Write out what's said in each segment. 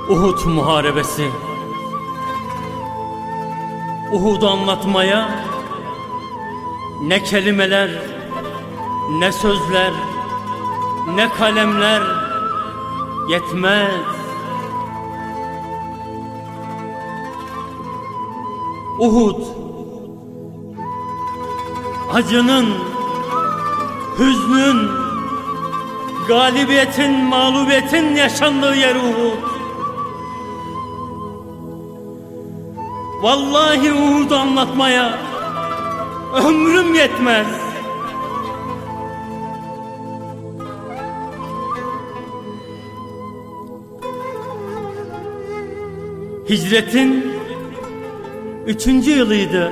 Uhud Muharebesi. Uhud'u anlatmaya ne kelimeler, ne sözler, ne kalemler yetmez. Uhud, acının, hüznün, galibiyetin, mağlubiyetin yaşandığı yer Uhud. Vallahi Uhud'u anlatmaya ömrüm yetmez. Hicretin 3. yılıydı.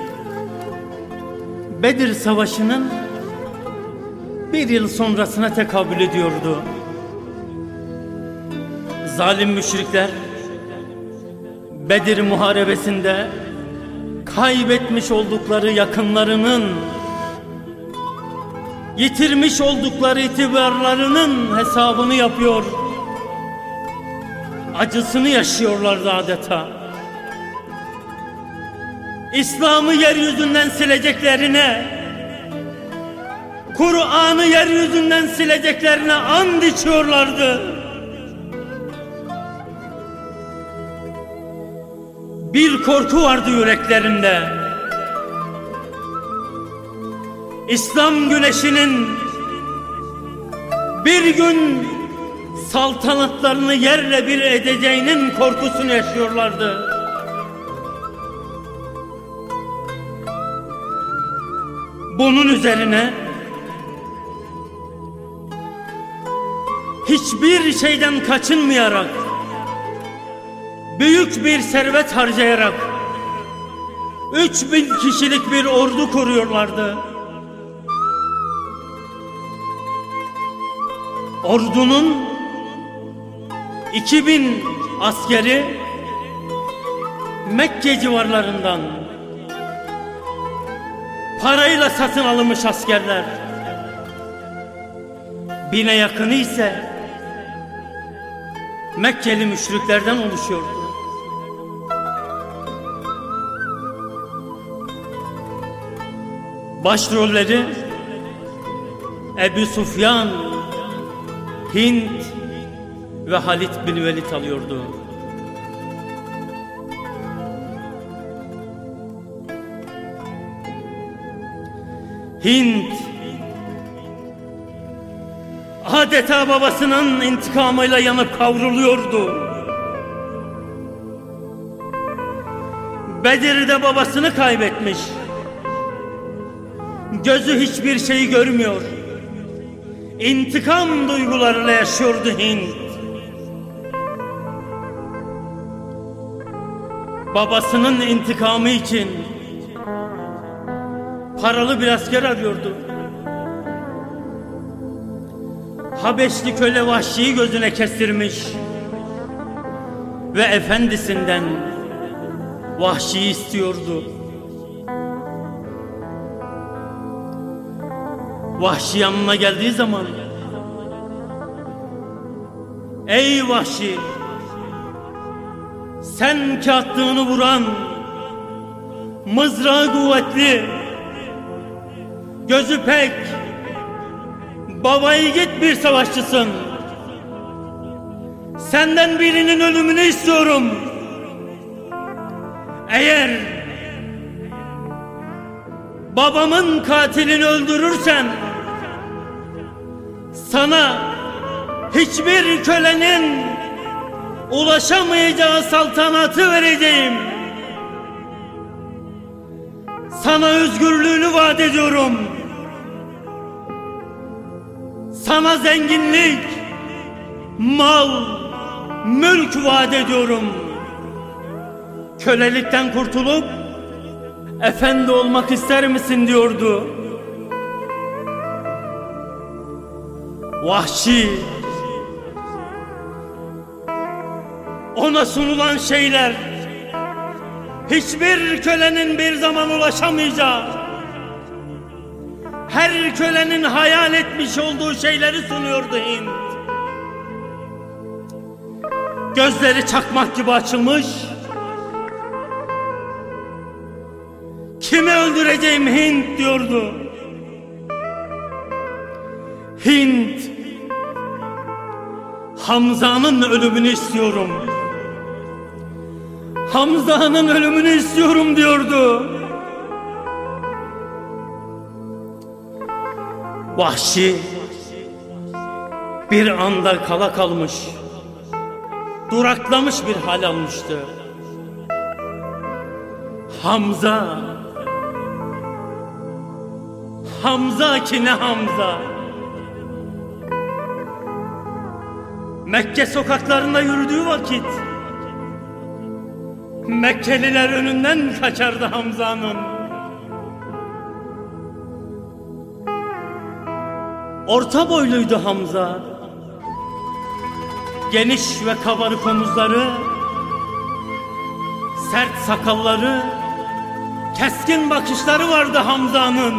Bedir Savaşı'nın 1 yıl sonrasına tekabül ediyordu. Zalim müşrikler Bedir Muharebesi'nde kaybetmiş oldukları yakınlarının, yitirmiş oldukları itibarlarının hesabını yapıyor, acısını yaşıyorlardı adeta. İslam'ı yeryüzünden sileceklerine, Kur'an'ı yeryüzünden sileceklerine and içiyorlardı. Bir korku vardı yüreklerinde. İslam güneşinin bir gün saltanatlarını yerle bir edeceğinin korkusunu yaşıyorlardı. Bunun üzerine hiçbir şeyden kaçınmayarak, büyük bir servet harcayarak 3000 kişilik bir ordu kuruyorlardı. Ordunun 2000 askeri Mekke civarlarından, parayla satın alınmış askerler. 1000'e yakını ise Mekkeli müşriklerden oluşuyordu. Başrolleri Ebu Sufyan, Hind ve Halid bin Velid alıyordu. Hind adeta babasının intikamıyla yanıp kavruluyordu. Bedir'de babasını kaybetmiş. Gözü hiçbir şeyi görmüyor. İntikam duygularıyla yaşıyordu Hind. Babasının intikamı için paralı bir asker arıyordu. Habeşli köle Vahşi'yi gözüne kestirmiş ve efendisinden Vahşi'yi istiyordu. Vahşi yanına geldiği zaman, "Ey Vahşi, sen ki attığını vuran, mızrağı kuvvetli, gözü pek, baba yiğit bir savaşçısın. Senden birinin ölümünü istiyorum. Eğer babamın katilini öldürürsen, sana hiçbir kölenin ulaşamayacağı saltanatı vereceğim. Sana özgürlüğünü vaat ediyorum. Sana zenginlik, mal, mülk vaat ediyorum. Kölelikten kurtulup efendi olmak ister misin?" diyordu. Vahşi, ona sunulan şeyler hiçbir kölenin bir zaman ulaşamayacağı, her kölenin hayal etmiş olduğu şeyleri sunuyordu Hind. gözleri çakmak gibi açılmış. Kimi öldüreceğim Hint diyordu. Hint, Hamza'nın ölümünü istiyorum. Hamza'nın ölümünü istiyorum diyordu. Vahşi bir anda kala kalmış, duraklamış bir hal almıştı. Hamza, Hamza ki ne Hamza. Mekke sokaklarında yürüdüğü vakit Mekkeliler önünden kaçardı Hamza'nın. Orta boyluydu Hamza. Geniş ve kabarık omuzları, sert sakalları, keskin bakışları vardı Hamza'nın.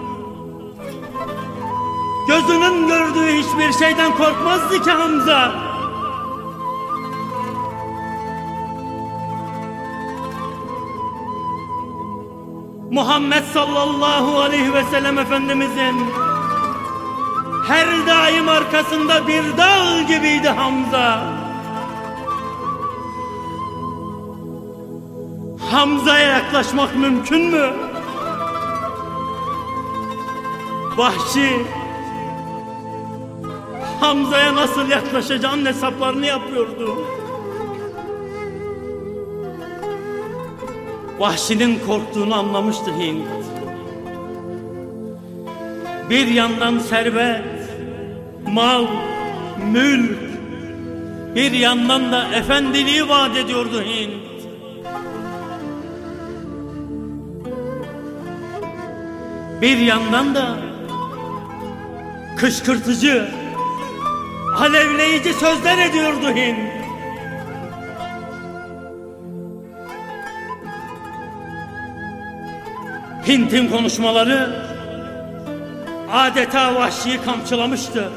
Gözünün gördüğü hiçbir şeyden korkmazdı ki Hamza. Muhammed sallallahu aleyhi ve sellem Efendimizin her daim arkasında bir dağ gibiydi Hamza. Hamza'ya yaklaşmak mümkün mü? Vahşi Hamza'ya nasıl yaklaşacağının hesaplarını yapıyordu. Vahşinin korktuğunu anlamıştı Hint. Bir yandan servet, mal, mülk, bir yandan da efendiliği vaat ediyordu Hint. Bir yandan da kışkırtıcı, alevleyici sözler ediyordu Hint. Hint'in konuşmaları adeta Vahşi'yi kamçılamıştı.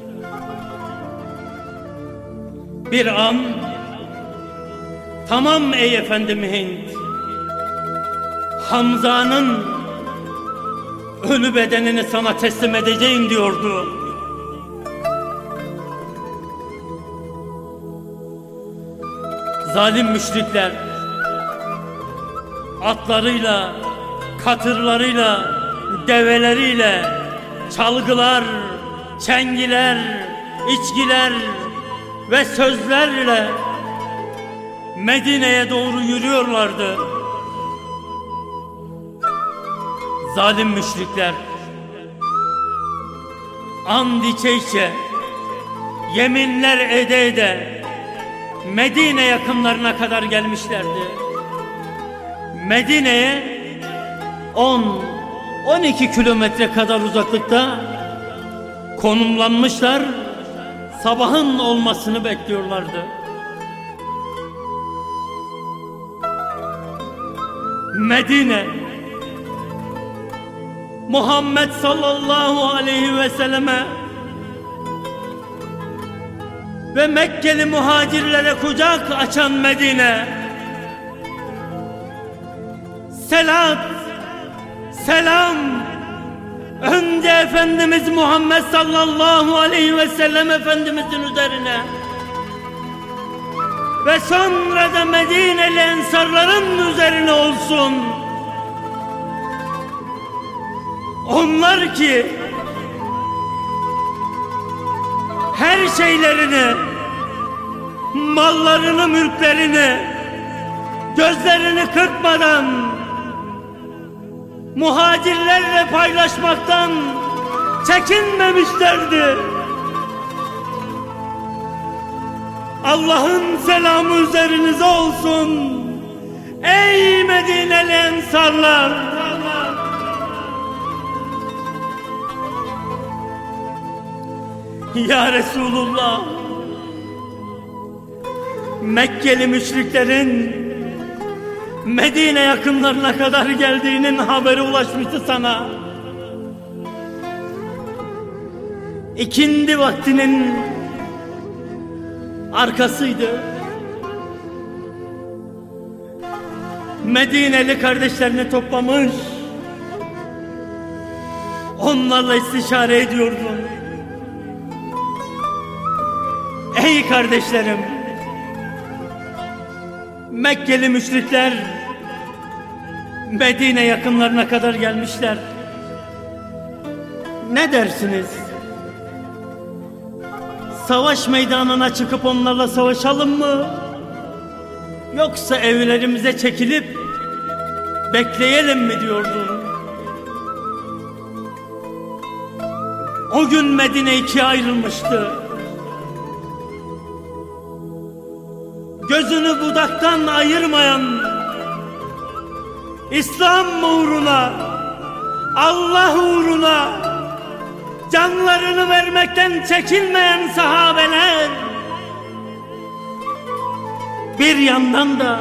Bir an, tamam ey efendim Hint, Hamza'nın ölü bedenini sana teslim edeceğim diyordu. Zalim müşrikler atlarıyla, katırlarıyla, develeriyle, çalgılar, çengiler, içkiler ve sözlerle Medine'ye doğru yürüyorlardı. Zalim müşrikler and içe içe, yeminler ede ede Medine yakınlarına kadar gelmişlerdi. Medine'ye 10-12 kilometre kadar uzaklıkta konumlanmışlar, sabahın olmasını bekliyorlardı. Medine, Muhammed sallallahu aleyhi ve selleme ve Mekkeli muhacirlere kucak açan Medine. Selat, selam önce Efendimiz Muhammed sallallahu aleyhi ve sellem Efendimizin üzerine ve sonra da Medineli ensarların üzerine olsun. Onlar ki her şeylerini, mallarını, mülklerini, gözlerini kırpmadan muhacirlerle paylaşmaktan çekinmemişlerdi. Allah'ın selamı üzerinize olsun ey Medineli ensarlar. Ya Resulullah, Mekkeli müşriklerin Medine yakınlarına kadar geldiğinin haberi ulaşmıştı sana. İkindi vaktinin arkasıydı. Medineli kardeşlerini toplamış, onlarla istişare ediyordun. Ey kardeşlerim, Mekkeli müşrikler Medine yakınlarına kadar gelmişler. Ne dersiniz? Savaş meydanına çıkıp onlarla savaşalım mı? Yoksa evlerimize çekilip bekleyelim mi diyordun? O gün Medine ikiye ayrılmıştı. Gözünü budaktan ayırmayan, İslam uğruna, Allah uğruna canlarını vermekten çekinmeyen sahabeler, bir yandan da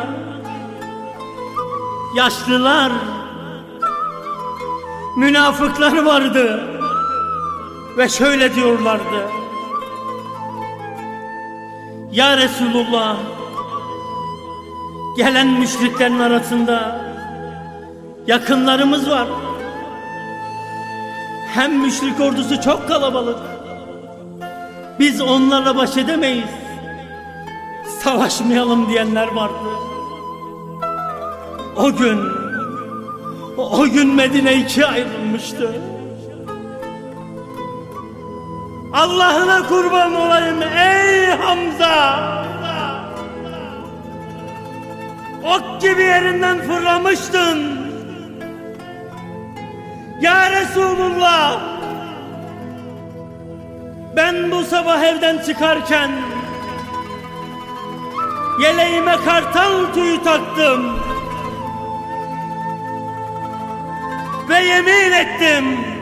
yaşlılar, münafıklar vardı ve şöyle diyorlardı: Ya Resulullah, gelen müşriklerin arasında yakınlarımız var. Hem müşrik ordusu çok kalabalık. Biz onlarla baş edemeyiz. Savaşmayalım diyenler vardı. O gün Medine ikiye ayrılmıştı. Allah'ına kurban olayım ey Hamza! Ok gibi yerinden fırlamıştın. Ya Resulullah, ben bu sabah evden çıkarken yeleğime kartal tüyü taktım ve yemin ettim,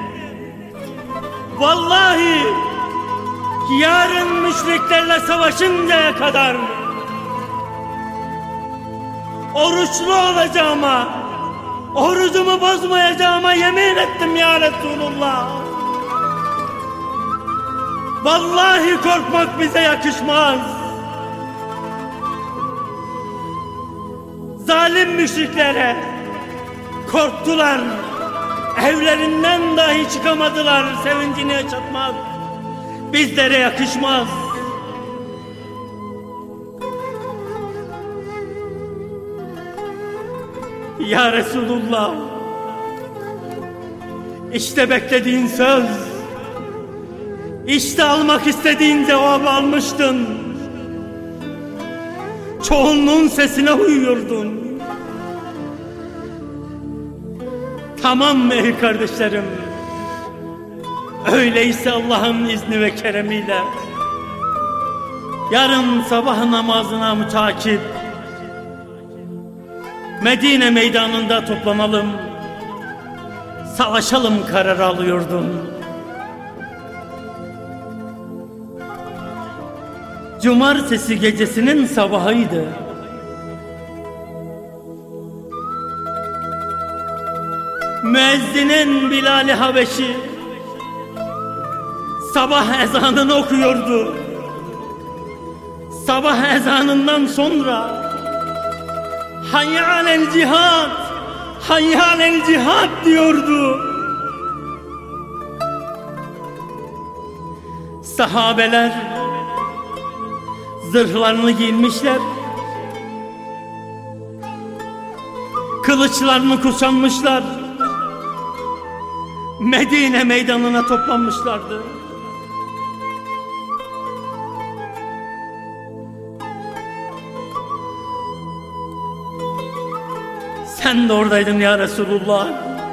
vallahi yarın müşriklerle savaşıncaya kadar oruçlu olacağıma, orucumu bozmayacağıma yemin ettim ya Resulullah. Vallahi korkmak bize yakışmaz. Zalim müşriklere korktular, evlerinden dahi çıkamadılar sevincini yaşatmak bizlere yakışmaz. Ya Resulullah, işte beklediğin söz, işte almak istediğin cevabı almıştın. Çoğunluğun sesine uyuyordun. Tamam mı ey kardeşlerim? Öyleyse Allah'ın izni ve keremiyle yarın sabah namazına mütakip Medine meydanında toplanalım, savaşalım kararı alıyordun. Cumartesi gecesinin sabahıydı. Müezzinin Bilal-i Habeşi sabah ezanını okuyordu. Sabah ezanından sonra Hayy alel cihad, hayy alel cihad diyordu. Sahabeler zırhlarını giyinmişler, kılıçlarını kuşanmışlar, Medine meydanına toplanmışlardı. Sen de oradaydın ya Resulullah.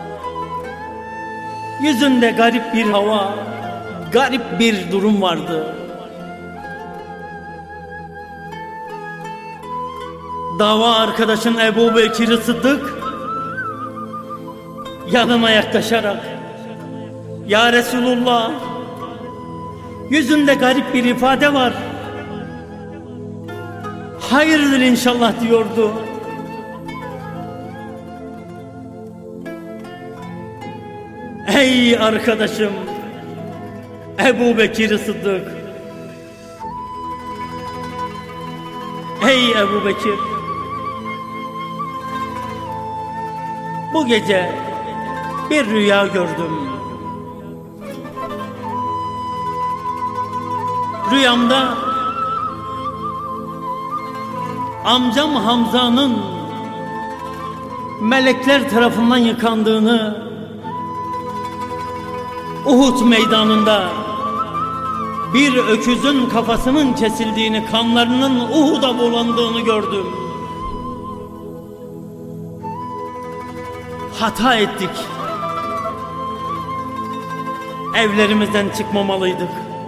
Yüzünde garip bir hava, garip bir durum vardı. Dava arkadaşın Ebu Bekir Sıddık yanıma yaklaşarak, ya Resulullah, yüzünde garip bir ifade var, hayırdır inşallah diyordu. Ey arkadaşım Ebu Bekir Sıddık, ey Ebu Bekir, Bu gece bir rüya gördüm. Rüyamda amcam Hamza'nın melekler tarafından yıkandığını, Uhud meydanında bir öküzün kafasının kesildiğini, kanlarının Uhud'a bulandığını gördüm. Hata ettik. Evlerimizden çıkmamalıydık.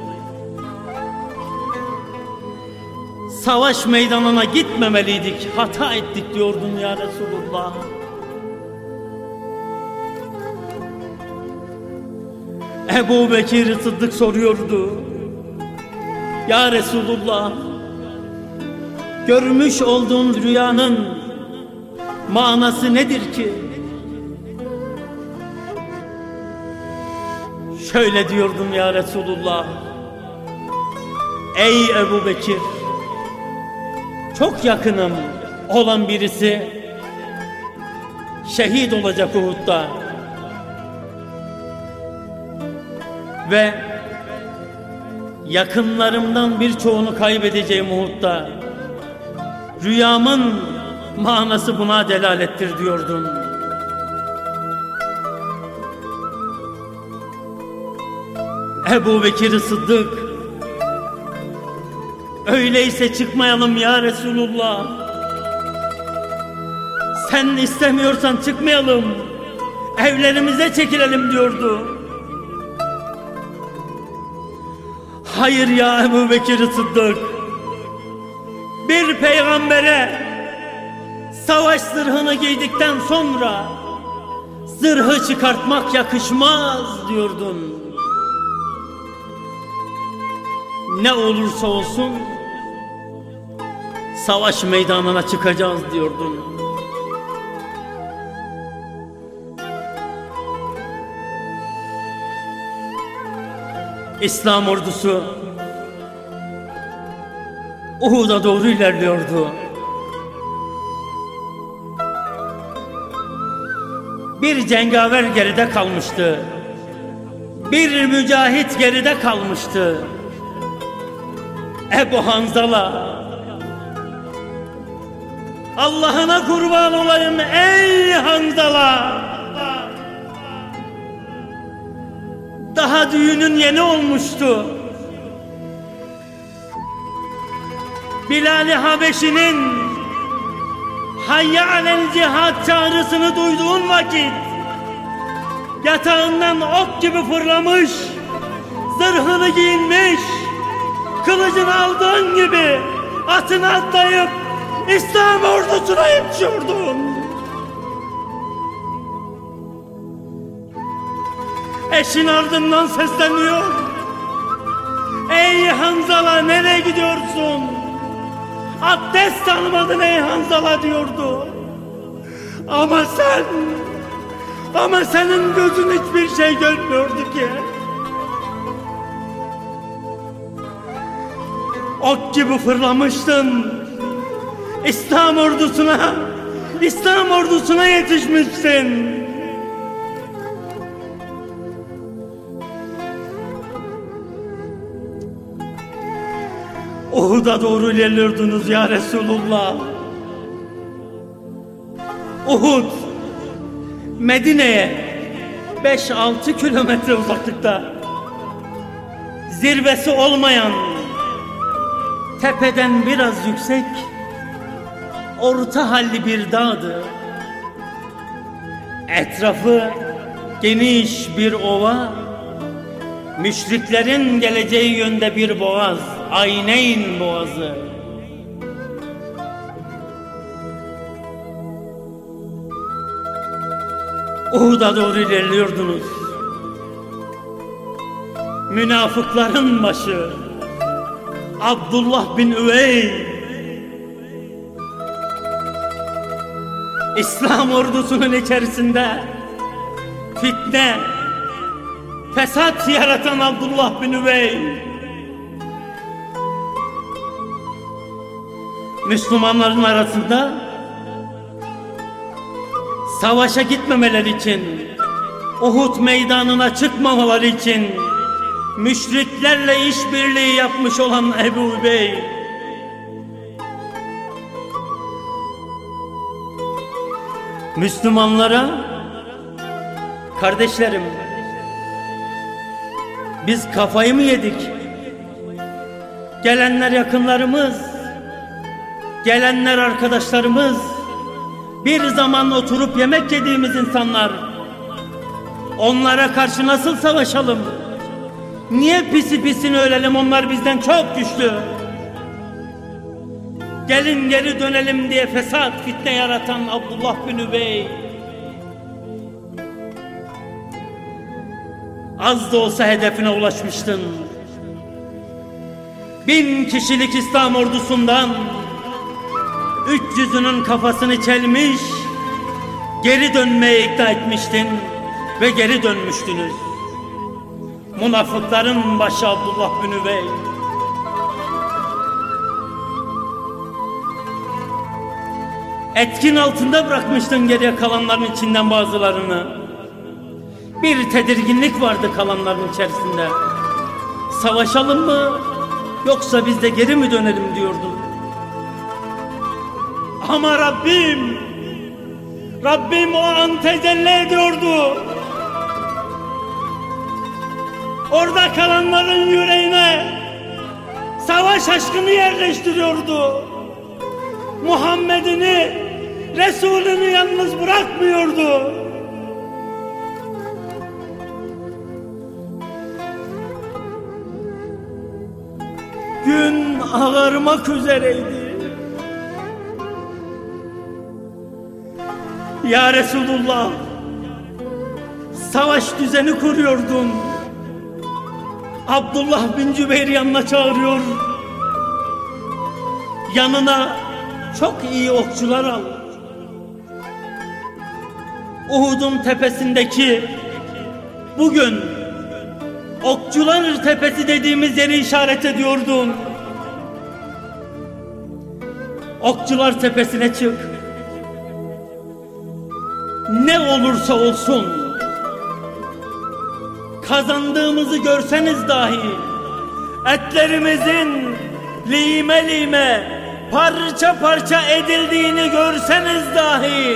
Savaş meydanına gitmemeliydik. Hata ettik diyordun ya Resulullah. Ebu Bekir Sıddık soruyordu. Ya Resulullah, görmüş olduğun rüyanın manası nedir ki? Şöyle diyordum ya Resulullah. Ey Ebu Bekir, çok yakınım olan birisi şehit olacak Uhud'da. Ve yakınlarımdan birçoğunu kaybedeceğim Uhud'da. Rüyamın manası buna delalettir diyordun. Ebu Bekir Sıddık, öyleyse çıkmayalım ya Resulullah. Sen istemiyorsan çıkmayalım, evlerimize çekilelim diyordu. Hayır ya Ebu Bekir Sıddık, bir peygambere savaş zırhını giydikten sonra zırhı çıkartmak yakışmaz diyordun. Ne olursa olsun savaş meydanına çıkacağız diyordun. İslam ordusu Uhud'a doğru ilerliyordu. Bir cengaver geride kalmıştı. Bir mücahit geride kalmıştı. Ebu Hanzala. Allah'ına kurban olayım ey Hanzala. Daha düğünün yeni olmuştu. Bilal-i Habeşi'nin hayye alel cihat çağrısını duyduğun vakit yatağından ok gibi fırlamış, zırhını giyinmiş, kılıcını aldığın gibi atına atlayıp İslam ordusuna yetişiyordun. Eşin ardından sesleniyor. Ey Hanzala, nereye gidiyorsun? Abdest almadın ey Hanzala diyordu. Ama senin gözün hiçbir şey görmüyordu ki. Ok gibi fırlamıştın. İslam ordusuna yetişmişsin. Uhud'a doğru ilerliyordunuz ya Resulullah. Uhud, Medine'ye 5-6 kilometre uzaklıkta. Zirvesi olmayan, tepeden biraz yüksek, orta halli bir dağdı. Etrafı geniş bir ova, müşriklerin geleceği yönde bir boğaz, Ayneyn boğazı. Uhud'a doğru ilerliyordunuz. Münafıkların başı Abdullah bin Üvey, İslam ordusunun içerisinde fitne, fesat yaratan Abdullah bin Üvey, Müslümanların arasında Savaşa gitmemeleri için, Uhud meydanına çıkmamaları için müşriklerle işbirliği yapmış olan Ebu Bey, Müslümanlara, kardeşlerim, biz kafayı mı yedik? Gelenler yakınlarımız, gelenler arkadaşlarımız, bir zaman oturup yemek yediğimiz insanlar. Onlara karşı nasıl savaşalım? Niye pisi pisini ölelim, onlar bizden çok güçlü? Gelin geri dönelim diye fesat fitne yaratan Abdullah bin Übey, az da olsa hedefine ulaşmıştın. 1000 kişilik İslam ordusundan 300'ünün kafasını çelmiş, geri dönmeye ikna etmiştin ve geri dönmüştünüz. Münafıkların başı Abdullah bin Übey. Etkin altında bırakmıştın geriye kalanların içinden bazılarını. Bir tedirginlik vardı kalanların içerisinde. Savaşalım mı yoksa biz de geri mi dönelim diyordun. Ama Rabbim o an tecelli ediyordu. Orada kalanların yüreğine savaş aşkını yerleştiriyordu. Muhammed'ini, Resulünü yalnız bırakmıyordu. Gün ağarmak üzereydi. Ya Resulullah, savaş düzeni kuruyordun. Abdullah bin Cübeyr yanına çağırıyor. Yanına çok iyi okçular al. Uhud'un tepesindeki, bugün Okçular Tepesi dediğimiz yeri işaret ediyordun. Okçular Tepesi'ne çık. Ne olursa olsun, kazandığımızı görseniz dahi, etlerimizin lime lime, parça parça edildiğini görseniz dahi,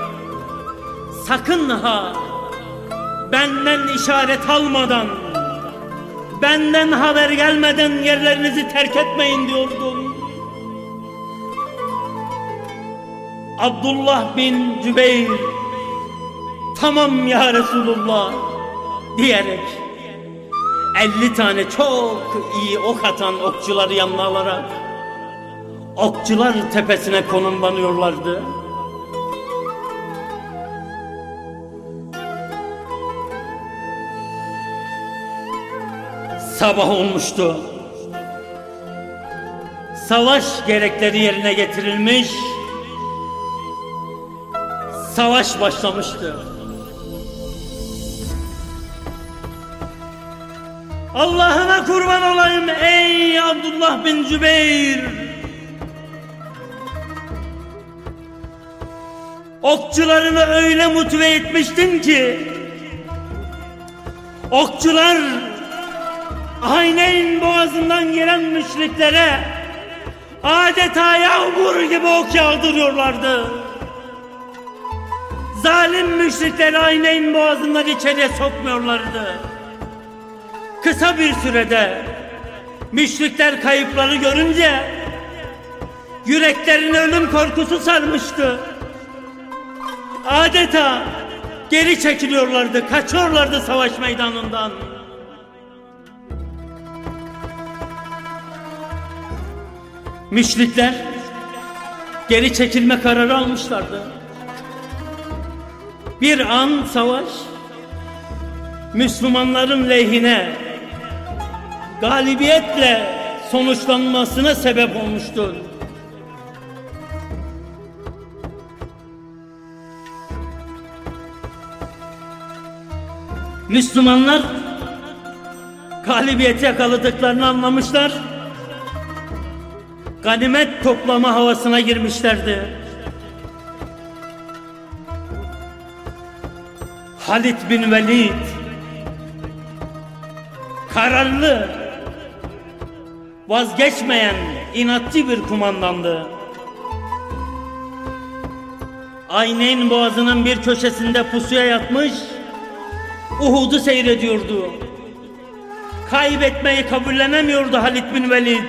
sakın ha benden işaret almadan, benden haber gelmeden yerlerinizi terk etmeyin diyordum. Abdullah bin Cübeyr, tamam ya Resulullah diyerek 50 tane çok iyi ok atan okçuları yanına alarak Okçular Tepesi'ne konumlanıyorlardı. Sabah olmuştu. Savaş gerekleri yerine getirilmiş. Savaş başlamıştı. Allah'ına kurban olayım ey Abdullah bin Cübeyr. Okçularını öyle motive etmiştin ki okçular Hayneyn boğazından gelen müşriklere adeta yağmur gibi ok yağdırıyorlardı. Zalim müşrikleri Hayneyn boğazından içeriye sokmuyorlardı. Kısa bir sürede müşrikler kayıpları görünce yüreklerini ölüm korkusu sarmıştı. Adeta geri çekiliyorlardı, kaçıyorlardı savaş meydanından. Müşrikler geri çekilme kararı almışlardı. Bir an savaş Müslümanların lehine galibiyetle sonuçlanmasına sebep olmuştu. Müslümanlar galibiyeti yakaladıklarını anlamışlar. Ganimet toplama havasına girmişlerdi. Halid bin Velid kararlı, vazgeçmeyen inatçı bir kumandandı. Ayneyn Boğazı'nın bir köşesinde pusuya yatmış, Uhud'u seyrediyordu. Kaybetmeyi kabullenemiyordu Halid bin Velid.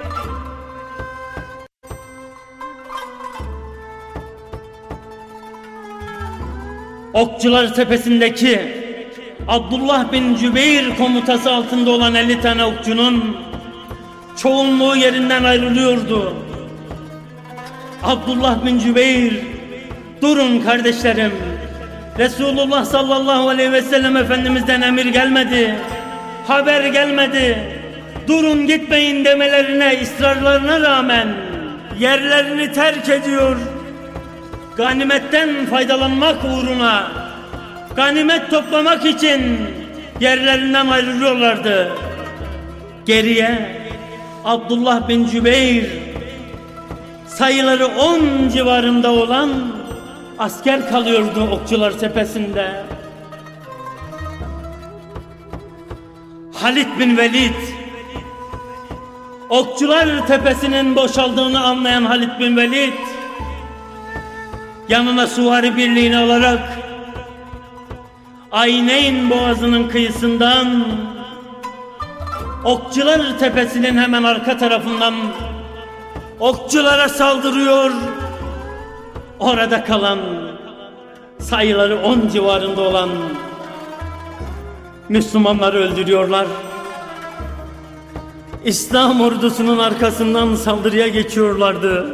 Okçular Tepesi'ndeki Abdullah bin Cübeyr komutası altında olan 50 tane okçunun çoğunluğu yerinden ayrılıyordu. Abdullah bin Cübeyr, durun kardeşlerim, Resulullah sallallahu aleyhi ve sellem Efendimiz'den emir gelmedi, haber gelmedi, durun gitmeyin demelerine, ısrarlarına rağmen yerlerini terk ediyor, ganimetten faydalanmak uğruna, ganimet toplamak için yerlerinden ayrılıyorlardı. Geriye Abdullah bin Cübeyr, sayıları 10 civarında olan asker kalıyordu Okçular Tepesi'nde. Halid bin Velid, Okçular Tepesi'nin boşaldığını anlayan Halid bin Velid, yanına süvari birliğini alarak Ayneyn Boğazı'nın kıyısından Okçular Tepesi'nin hemen arka tarafından okçulara saldırıyor. Orada kalan sayıları 10 civarında olan Müslümanları öldürüyorlar. İslam ordusunun arkasından saldırıya geçiyorlardı.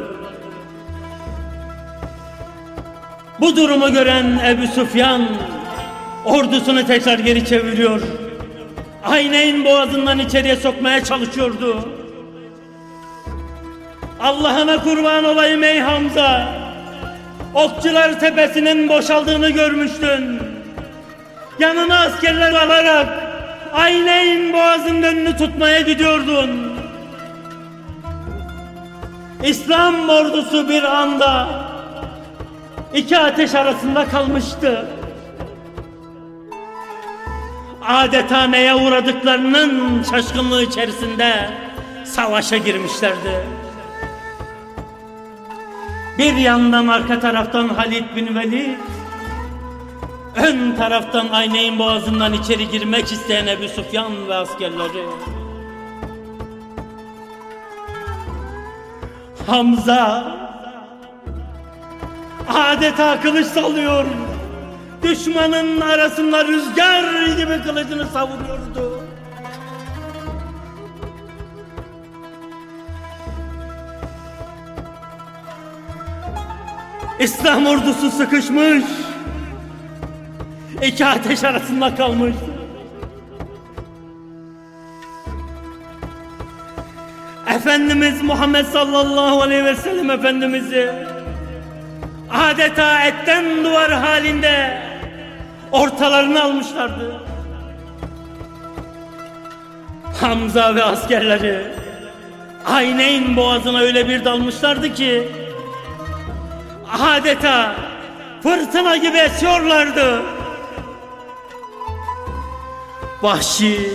Bu durumu gören Ebu Süfyan ordusunu tekrar geri çeviriyor. Ayneyn Boğazı'ndan içeriye sokmaya çalışıyordu. Allah'ına kurban olayım ey Hamza, Okçular Tepesi'nin boşaldığını görmüştün. Yanına askerler alarak Ayneyn Boğazı'nın önünü tutmaya gidiyordun. İslam ordusu bir anda iki ateş arasında kalmıştı. Adeta neye uğradıklarının şaşkınlığı içerisinde savaşa girmişlerdi. Bir yandan arka taraftan Halid bin Velid, ön taraftan Ayneyn Boğazı'ndan içeri girmek isteyen Ebu Süfyan ve askerleri. Hamza adeta kılıç sallıyor, düşmanın arasında rüzgar gibi kılıcını savuruyordu. İslam ordusu sıkışmış, iki ateş arasında kalmış. Efendimiz Muhammed sallallahu aleyhi ve sellem Efendimiz'i adeta etten duvar halinde ortalarını almışlardı. Hamza ve askerleri Ayneyn Boğazı'na öyle bir dalmışlardı ki adeta fırtına gibi esiyorlardı. Vahşi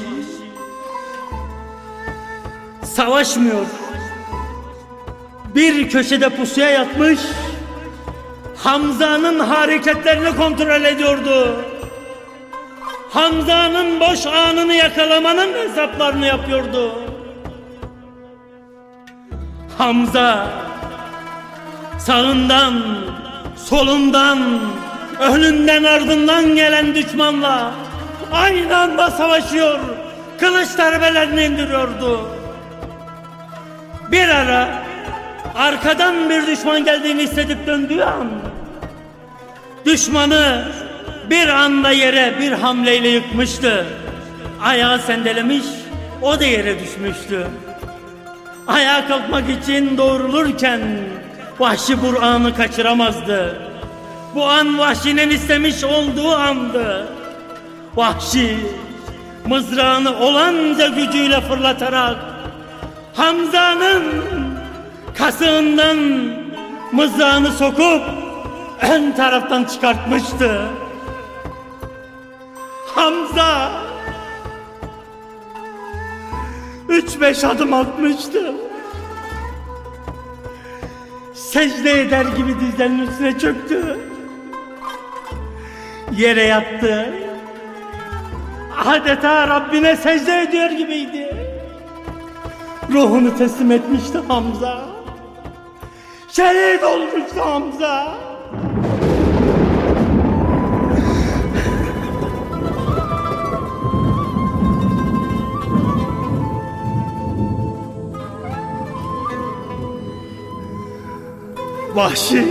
savaşmıyor, bir köşede pusuya yatmış, Hamza'nın hareketlerini kontrol ediyordu. Hamza'nın boş anını yakalamanın hesaplarını yapıyordu. Hamza sağından, solundan, önünden ardından gelen düşmanla aynı anda savaşıyor, kılıç darbelerini indiriyordu. Bir ara arkadan bir düşman geldiğini hissedip döndüğü an düşmanı bir anda yere bir hamleyle yıkmıştı. Ayağı sendelemiş, o da yere düşmüştü. Ayağa kalkmak için doğrulurken Vahşi bu anı kaçıramazdı. Bu an Vahşi'nin istemiş olduğu andı. Vahşi mızrağını olanca gücüyle fırlatarak Hamza'nın kasığından mızrağını sokup ön taraftan çıkartmıştı. Hamza 3-5 adım atmıştı. Secde eder gibi dizlerinin üstüne çöktü. Yere yattı. Adeta Rabbine secde ediyor gibiydi. Ruhunu teslim etmişti Hamza. Şehit olmuştu Hamza. Vahşi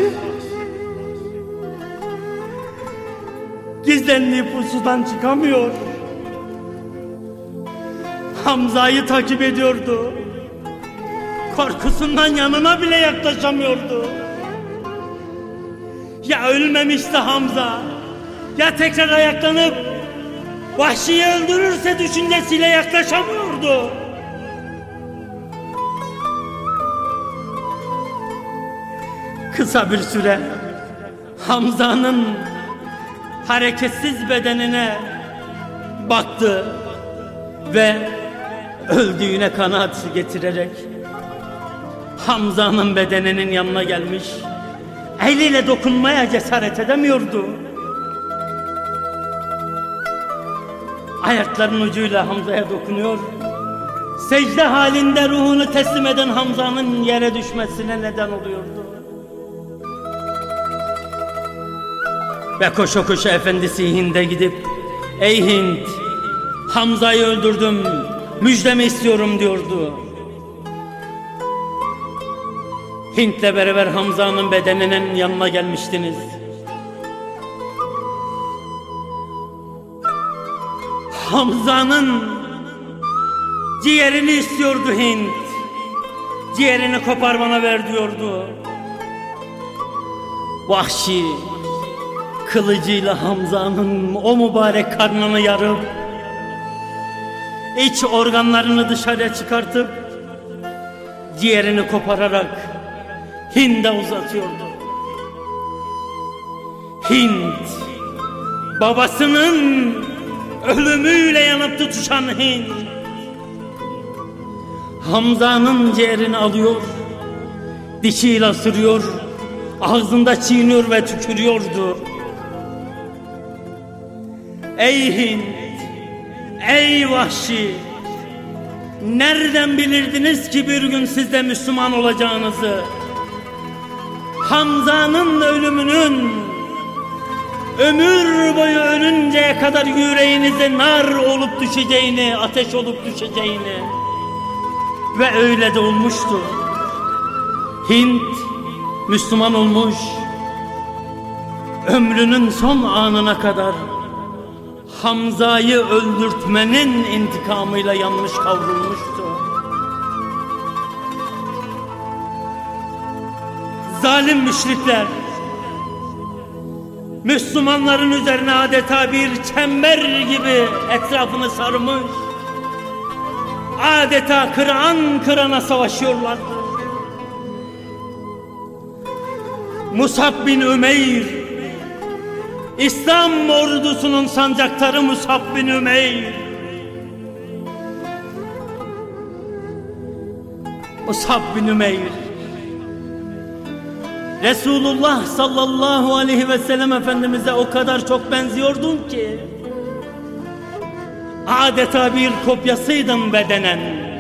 gizlendiği pusudan çıkamıyor. Hamza'yı takip ediyordu. Korkusundan yanına bile yaklaşamıyordu. Ya ölmemişti Hamza, ya tekrar ayaklanıp Vahşi'yi öldürürse düşüncesiyle yaklaşamıyordu. Kısa bir süre Hamza'nın hareketsiz bedenine baktı ve öldüğüne kanaat getirerek Hamza'nın bedeninin yanına gelmiş, eliyle dokunmaya cesaret edemiyordu. Ayaklarının ucuyla Hamza'ya dokunuyor, secde halinde ruhunu teslim eden Hamza'nın yere düşmesine neden oluyordu. Ve koşa koşa efendisi Hind'e gidip, "Ey Hind, Hamza'yı öldürdüm, müjdemi istiyorum" diyordu. Hint'le beraber Hamza'nın bedeninin yanına gelmiştiniz. Hamza'nın ciğerini istiyordu Hint. Ciğerini kopar bana ver diyordu. Vahşi kılıcıyla Hamza'nın o mübarek karnını yarıp iç organlarını dışarıya çıkartıp ciğerini kopararak Hind'e uzatıyordu. Hind, babasının ölümüyle yanıp tutuşan Hind, Hamza'nın ciğerini alıyor, dişiyle ısırıyor, ağzında çiğniyor ve tükürüyordu. Ey Hind, ey Vahşi, nereden bilirdiniz ki bir gün siz de Müslüman olacağınızı? Hamza'nın ölümünün ömür boyu ölünceye kadar yüreğinize nar olup düşeceğini, ateş olup düşeceğini, ve öyle de olmuştu. Hint Müslüman olmuş, ömrünün son anına kadar Hamza'yı öldürtmenin intikamıyla yanmış kavrulmuştu. Zalim müşrikler Müslümanların üzerine adeta bir çember gibi etrafını sarmış, adeta kıran kırana savaşıyorlardı. Musab bin Ümeyr, İslam ordusunun sancaktarı Musab bin Ümeyr, Musab bin Ümeyr, Resulullah sallallahu aleyhi ve sellem Efendimiz'e o kadar çok benziyordun ki adeta bir kopyasıydın bedenen.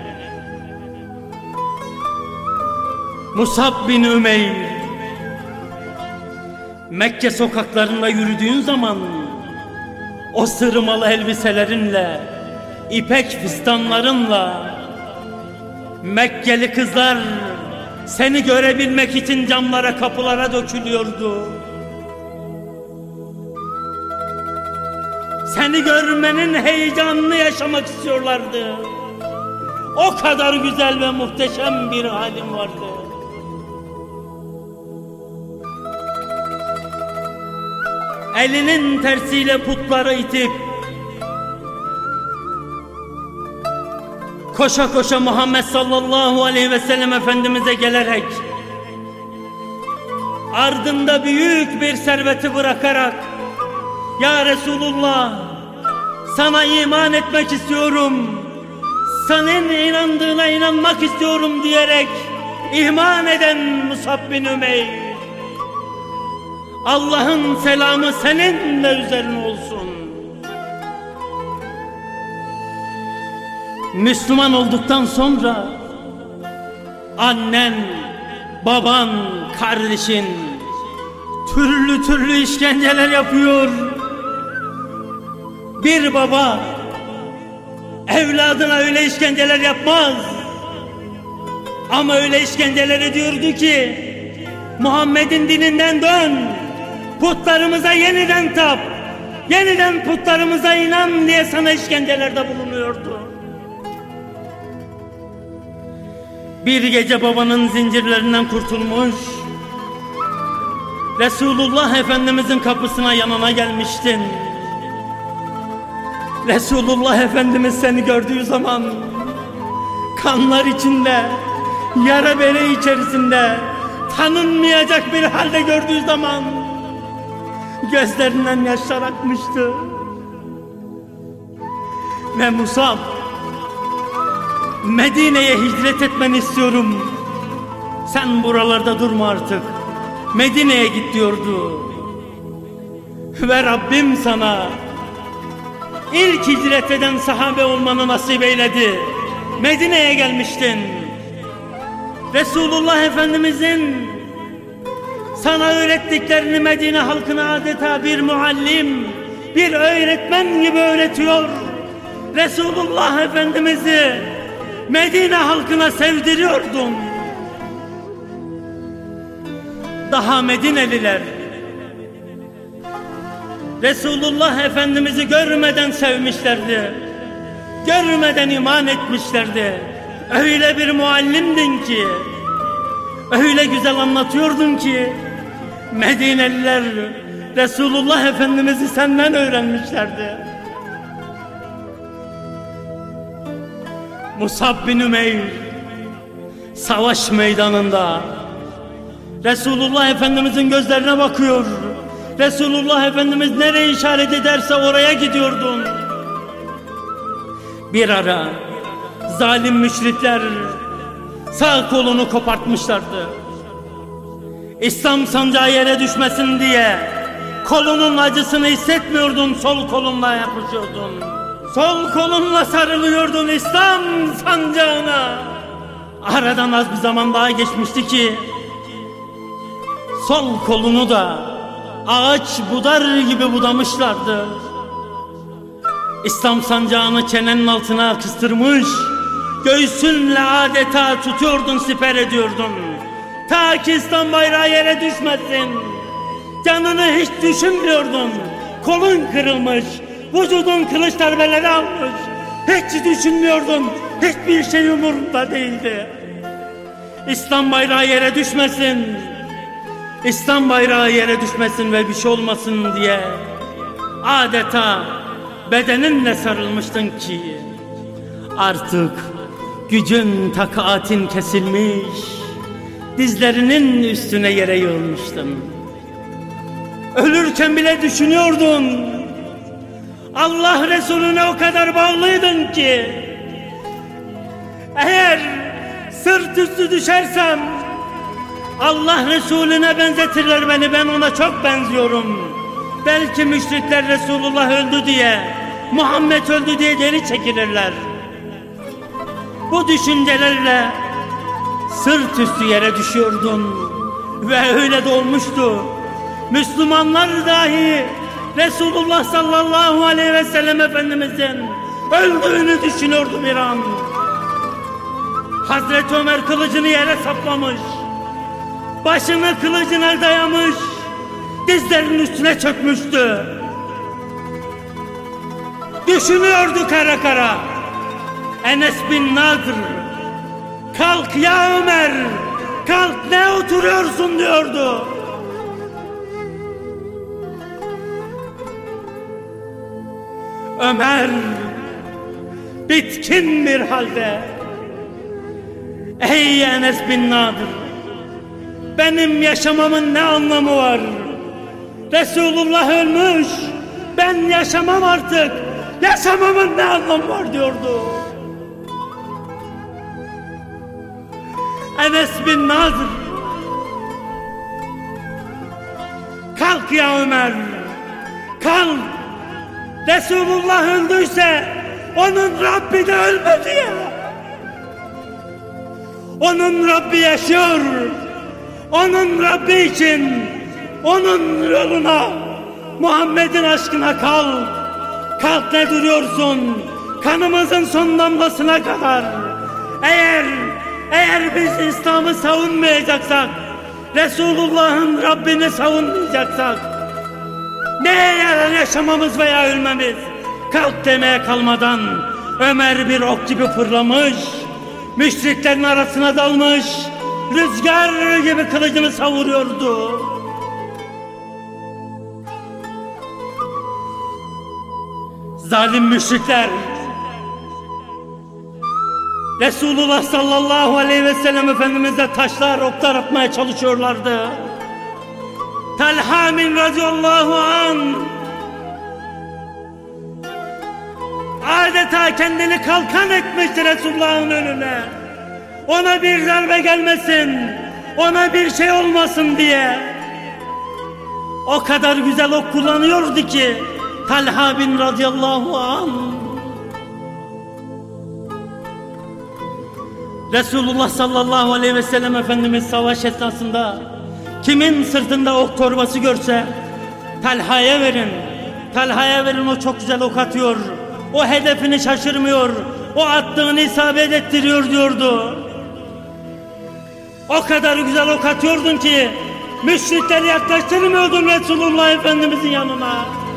Musab bin Ümeyr, Mekke sokaklarında yürüdüğün zaman o sırmalı elbiselerinle, ipek fistanlarınla Mekkeli kızlar seni görebilmek için camlara, kapılara dökülüyordu. Seni görmenin heyecanını yaşamak istiyorlardı. O kadar güzel ve muhteşem bir halin vardı. Elinin tersiyle putları itip koşa koşa Muhammed sallallahu aleyhi ve sellem Efendimiz'e gelerek ardında büyük bir serveti bırakarak, "Ya Resulullah, Sana iman etmek istiyorum, senin inandığına inanmak istiyorum diyerek ihman eden Musab bin Ümeyr. Allah'ın selamı seninle üzerine olsun. Müslüman olduktan sonra annen, baban, kardeşin türlü türlü işkenceler yapıyor. Bir baba evladına öyle işkenceler yapmaz. Ama öyle işkenceler ediyordu ki Muhammed'in dininden dön, putlarımıza yeniden tap, yeniden putlarımıza inan diye sana işkencelerde bulunuyordu. Bir gece babanın zincirlerinden kurtulmuş, Resulullah Efendimizin kapısına yanına gelmiştin. Resulullah Efendimiz seni gördüğü zaman kanlar içinde, yara bere içerisinde, tanınmayacak bir halde gördüğü zaman gözlerinden yaşlar akmıştı. Ve Musab, Medine'ye hicret etmeni istiyorum, sen buralarda durma artık, Medine'ye git diyordu. Ve Rabbim sana ilk hicret eden sahabe olmanı nasip eyledi. Medine'ye gelmiştin. Resulullah Efendimizin sana öğrettiklerini Medine halkına adeta bir muallim, bir öğretmen gibi öğretiyor. Resulullah Efendimiz'i Medine halkına sevdiriyordun. Daha Medineliler Resulullah Efendimiz'i görmeden sevmişlerdi, görmeden iman etmişlerdi. Öyle bir muallimdin ki, öyle güzel anlatıyordun ki Medineliler Resulullah Efendimiz'i senden öğrenmişlerdi. Musab bin Ümeyr savaş meydanında Resulullah Efendimiz'in gözlerine bakıyor. Resulullah Efendimiz nereye işaret ederse oraya gidiyordun. Bir ara zalim müşrikler sağ kolunu kopartmışlardı. İslam sancağı yere düşmesin diye kolunun acısını hissetmiyordun, sol kolunla yapışıyordun. Sol kolunla sarılıyordun İslam sancağına. Aradan az bir zaman daha geçmişti ki sol kolunu da ağaç budar gibi budamışlardı. İslam sancağını çenenin altına kıstırmış, göğsünle adeta tutuyordun, siper ediyordun. Ta ki İslam bayrağı yere düşmesin. Canını hiç düşünmüyordun. Kolun kırılmış, vücudun kılıç darbeleri almış. Hiç düşünmüyordun, hiçbir şey umurunda değildi. İslam bayrağı yere düşmesin, İslam bayrağı yere düşmesin ve bir şey olmasın diye adeta bedeninle sarılmıştın ki artık gücün, takatin kesilmiş, dizlerinin üstüne yere yığılmıştın. Ölürken bile düşünüyordun, Allah Resulüne o kadar bağlıydın ki eğer sırt üstü düşersem Allah Resulüne benzetirler beni, ben ona çok benziyorum. Belki müşrikler Resulullah öldü diye, Muhammed öldü diye geri çekilirler. Bu düşüncelerle sırt üstü yere düşüyordun ve öyle de olmuştu. Müslümanlar dahi Resulullah sallallahu aleyhi ve sellem Efendimizin öldüğünü düşünüyordu bir an. Hazreti Ömer kılıcını yere saplamış, başını kılıcına dayamış, dizlerinin üstüne çökmüştü. Düşünüyordu kara kara. Enes bin Nadir, kalk ya Ömer, kalk ne oturuyorsun diyordu. Ömer bitkin bir halde, ey Enes bin Nadir, benim yaşamamın ne anlamı var? Resulullah ölmüş, ben yaşamam artık. yaşamamın ne anlamı var diyordu. Enes bin Nazır, kalk ya Ömer, kalk. Resulullah öldüyse onun Rabbi de ölmedi ya. Onun Rabbi yaşıyor. Onun Rabbi için, onun yoluna, Muhammed'in aşkına kalk. Kalk, ne duruyorsun? Kanımızın son damlasına kadar. Eğer biz İslam'ı savunmayacaksak, Resulullah'ın Rabbini savunmayacaksak, neye yarar yaşamamız veya ölmemiz? Kalk demeye kalmadan Ömer bir ok gibi fırlamış, müşriklerin arasına dalmış, rüzgar gibi kılıcını savuruyordu. Zalim müşrikler Resulullah sallallahu aleyhi ve sellem Efendimiz'e taşlar, oklar atmaya çalışıyorlardı. Talha bin radıyallahu anh adeta kendini kalkan etmişti Resulullah'ın önüne. Ona bir darbe gelmesin, ona bir şey olmasın diye. O kadar güzel ok kullanıyordu ki Talha bin radıyallahu anh. Resulullah sallallahu aleyhi ve sellem Efendimiz savaş esnasında kimin sırtında ok torbası görse Talha'ya verin, Talha'ya verin, o çok güzel ok atıyor, o hedefini şaşırmıyor, o attığını isabet ettiriyor diyordu. O kadar güzel ok atıyordun ki müşrikleri yaklaştırmıyordun Resulullah Efendimizin yanına.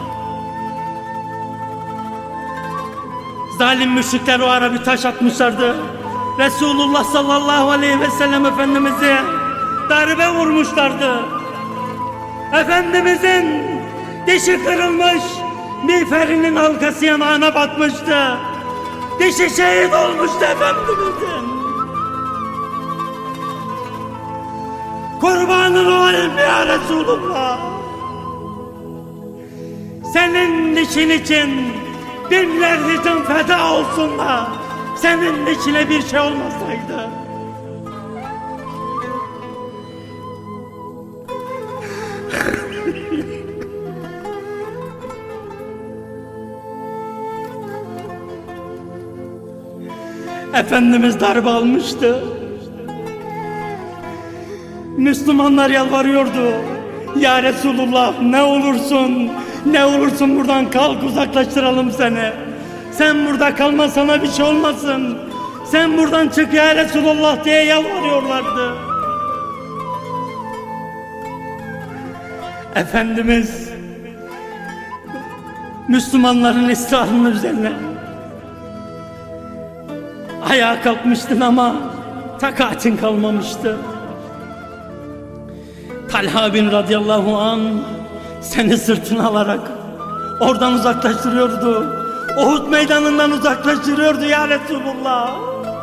Zalim müşrikler o ara bir taş atmışlardı. Resulullah sallallahu aleyhi ve sellem Efendimiz'e darbe vurmuşlardı. Efendimizin dişi kırılmış, miğferinin halkası yanağına batmıştı. Dişi şehit olmuştu Efendimizin. Kurbanın olayım ya Resulullah. Senin dişin için binlerce can feda olsun da senin içine bir şey olmasaydı. Efendimiz darbe almıştı. Müslümanlar yalvarıyordu. Ya Resulullah, ne olursun buradan kalk, uzaklaştıralım seni. Sen burada kalma, sana bir şey olmasın. Sen buradan çık ya Resulullah diye yalvarıyorlardı. Efendimiz Müslümanların ısrarının üzerine ayağa kalkmıştın ama takatin kalmamıştı. Talha bin radıyallahu anh seni sırtına alarak oradan uzaklaştırıyordu. Uhud meydanından uzaklaştırıyordu ya Resulullah.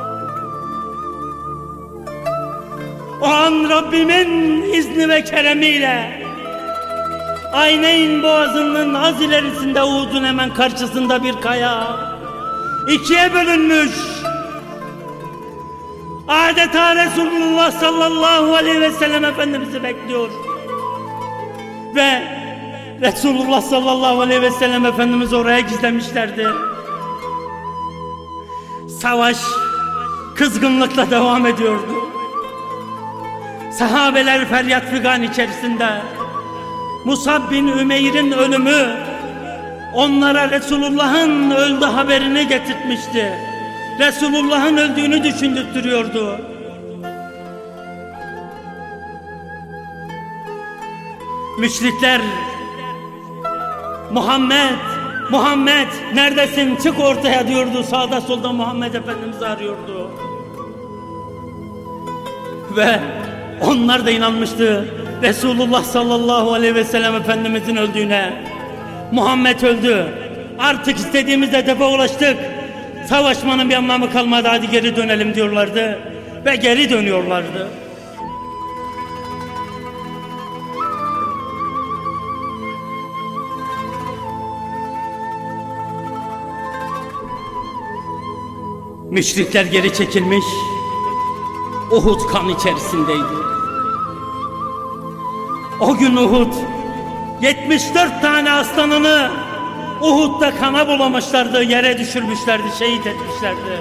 O an Rabbimin izni ve keremiyle Ayneyn boğazının az ilerisinde Uhud'un hemen karşısında bir kaya ikiye bölünmüş. Adeta Resulullah sallallahu aleyhi ve sellem Efendimiz'i bekliyor. Ve Resulullah sallallahu aleyhi ve sellem Efendimiz oraya gizlemişlerdi. Savaş kızgınlıkla devam ediyordu. Sahabeler feryat figan içerisinde. Musab bin Ümeyr'in ölümü onlara Resulullah'ın öldü haberini getirtmişti. Resulullah'ın öldüğünü düşündürtüyordu. Müşrikler Muhammed neredesin, çık ortaya diyordu. Sağda solda Muhammed Efendimiz'i arıyordu. Ve onlar da inanmıştı Resulullah sallallahu aleyhi ve sellem Efendimiz'in öldüğüne. Muhammed öldü, artık istediğimiz hedefe ulaştık, savaşmanın bir anlamı kalmadı, hadi geri dönelim diyorlardı. Ve geri dönüyorlardı. Müşrikler geri çekilmiş, Uhud kan içerisindeydi. O gün Uhud 74 tane aslanını Uhud'da kana bulamışlardı, yere düşürmüşlerdi, şehit etmişlerdi.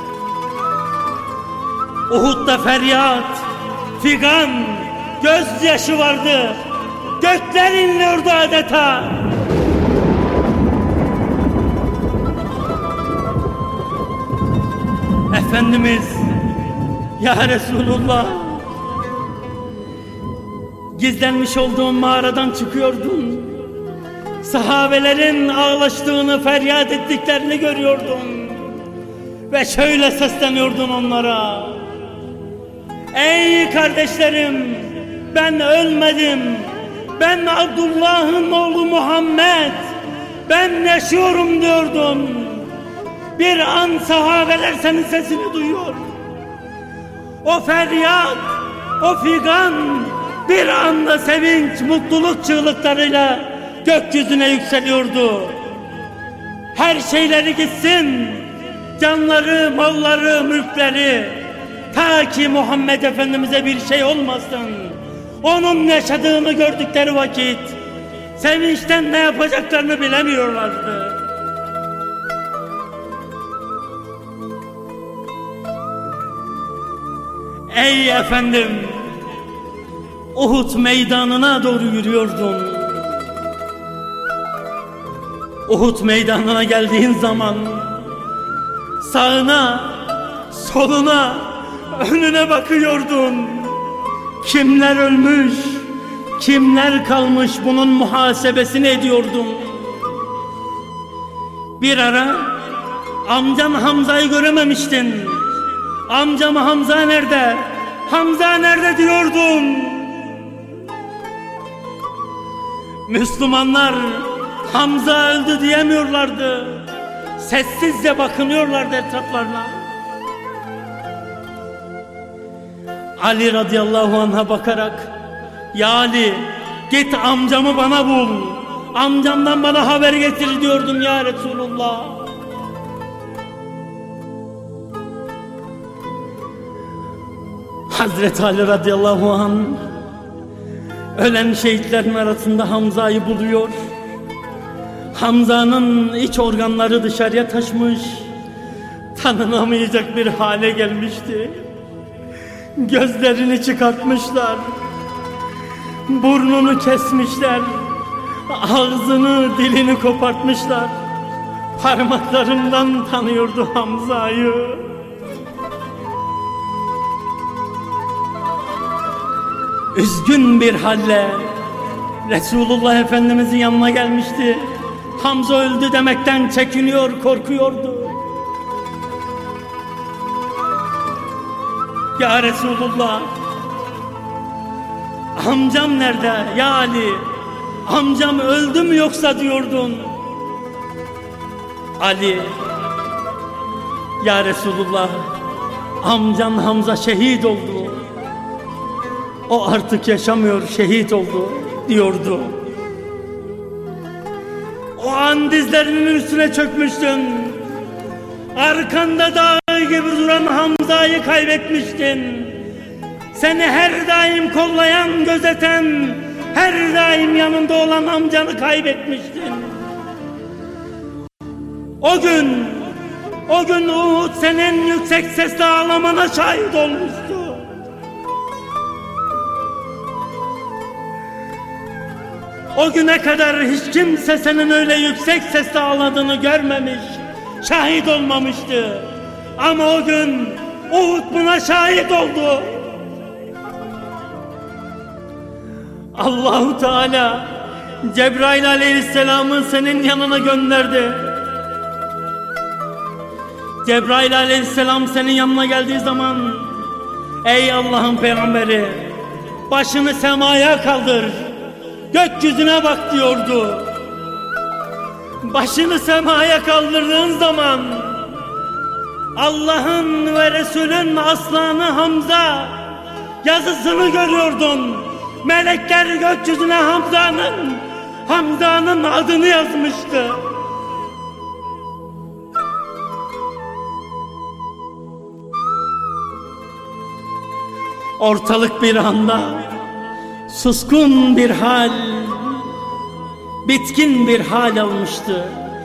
Uhud'da feryat, figan, gözyaşı vardı. Gökler inliyordu adeta. Efendimiz, ya Resulullah, gizlenmiş olduğun mağaradan çıkıyordun. Sahabelerin ağlaştığını, feryat ettiklerini görüyordun. Ve şöyle sesleniyordun onlara: ey kardeşlerim, ben ölmedim. Ben Abdullah'ın oğlu Muhammed. Ben yaşıyorum diyordun. Bir an sahabeler senin sesini duyuyor. O feryat, o figan bir anda sevinç, mutluluk çığlıklarıyla gökyüzüne yükseliyordu. Her şeyleri gitsin, canları, malları, mülkleri, ta ki Muhammed Efendimiz'e bir şey olmasın. Onun yaşadığını gördükleri vakit sevinçten ne yapacaklarını bilemiyorlardı. Ey efendim, Uhud meydanına doğru yürüyordun. Uhud meydanına geldiğin zaman sağına, soluna, önüne bakıyordun. Kimler ölmüş, kimler kalmış, bunun muhasebesini ediyordun. Bir ara amcam Hamza'yı görememiştin. Amcam Hamza nerede? Hamza nerede diyordun. Müslümanlar Hamza öldü diyemiyorlardı. Sessizce bakınıyorlardı etraflarına. Ali radıyallahu anh'a bakarak, ya Ali, git amcamı bana bul, amcamdan bana haber getir diyordum ya Resulullah. Hazreti Ali radıyallahu anh ölen şehitlerin arasında Hamza'yı buluyor. Hamza'nın iç organları dışarıya taşmış, tanınamayacak bir hale gelmişti. Gözlerini çıkartmışlar, burnunu kesmişler, ağzını, dilini kopartmışlar. Parmaklarından tanıyordu Hamza'yı. Üzgün bir halle Resulullah Efendimizin yanına gelmişti. Hamza öldü demekten çekiniyor, korkuyordu. Ya Resulullah, amcam nerede? Ya Ali, amcam öldü mü yoksa diyordun. Ali, ya Resulullah, amcan Hamza şehit oldu. O artık yaşamıyor, şehit oldu diyordu. O an dizlerinin üstüne çökmüştün. Arkanda dağ gibi duran Hamza'yı kaybetmiştin. Seni her daim kollayan, gözeten, her daim yanında olan amcanı kaybetmiştin. O gün Uhud senin yüksek sesle ağlamana şahit olmuştu. O güne kadar hiç kimse senin öyle yüksek sesle ağladığını görmemiş, şahit olmamıştı. Ama o gün Uhud buna şahit oldu. Allahu Teala Cebrail Aleyhisselam'ı senin yanına gönderdi. Cebrail Aleyhisselam senin yanına geldiği zaman, ey Allah'ın peygamberi, başını semaya kaldır, gökyüzüne bak diyordu. Başını semaya kaldırdığın zaman Allah'ın ve Resul'ün aslanı Hamza yazısını görüyordun. Melekler gökyüzüne Hamza'nın adını yazmıştı. Ortalık bir anda suskun bir hal, bitkin bir hal almıştı.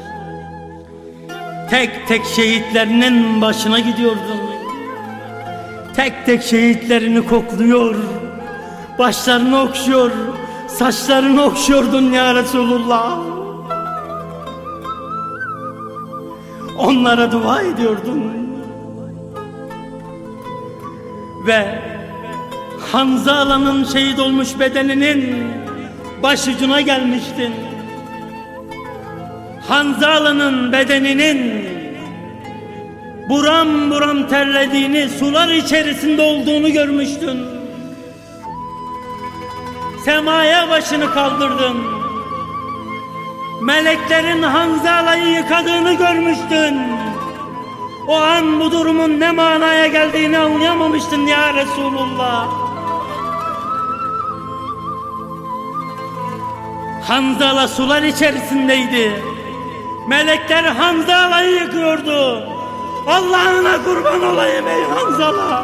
Tek tek şehitlerinin başına gidiyordun. Tek tek şehitlerini kokluyor, başlarını okşuyor, saçlarını okşuyordun ya Resulullah. Onlara dua ediyordun. Ve Hanzala'nın şehit olmuş bedeninin başucuna gelmiştin. Hanzala'nın bedeninin buram buram terlediğini, sular içerisinde olduğunu görmüştün. Semaya başını kaldırdın. Meleklerin Hanzala'yı yıkadığını görmüştün. O an bu durumun ne manaya geldiğini anlayamamıştın ya Resulullah. Hanzala sular içerisindeydi. Melekler Hanzala'yı yıkıyordu. Allah'ına kurban olayım ey Hanzala.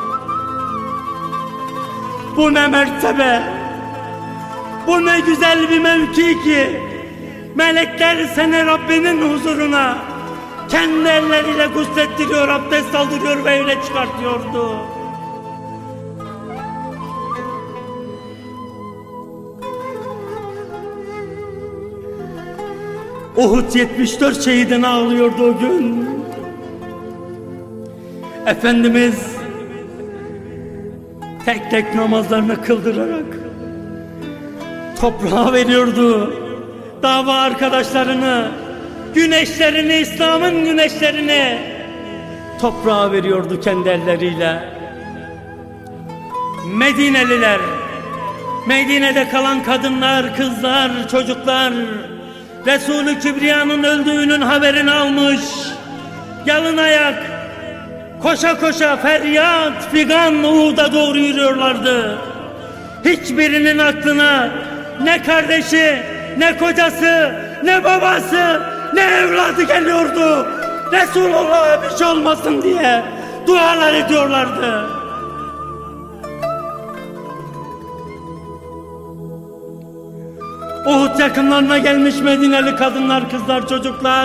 Bu ne mertebe, bu ne güzel bir mevki ki melekler seni Rabbinin huzuruna kendi elleriyle guslettiriyor, abdest aldırıyor ve öyle çıkartıyordu. Uhud 74 şehidini ağlıyordu o gün. Efendimiz tek tek namazlarını kıldırarak toprağa veriyordu dava arkadaşlarını, güneşlerini, İslam'ın güneşlerini toprağa veriyordu kendi elleriyle. Medineliler, Medine'de kalan kadınlar, kızlar, çocuklar Resul-i Kibriya'nın öldüğünün haberini almış, yalın ayak, koşa koşa feryat figan Uhud'a doğru yürüyorlardı. Hiçbirinin aklına ne kardeşi, ne kocası, ne babası, ne evladı geliyordu. Resulullah'a bir şey olmasın diye dualar ediyorlardı. Uhud yakınlarına gelmiş Medineli kadınlar, kızlar, çocuklar.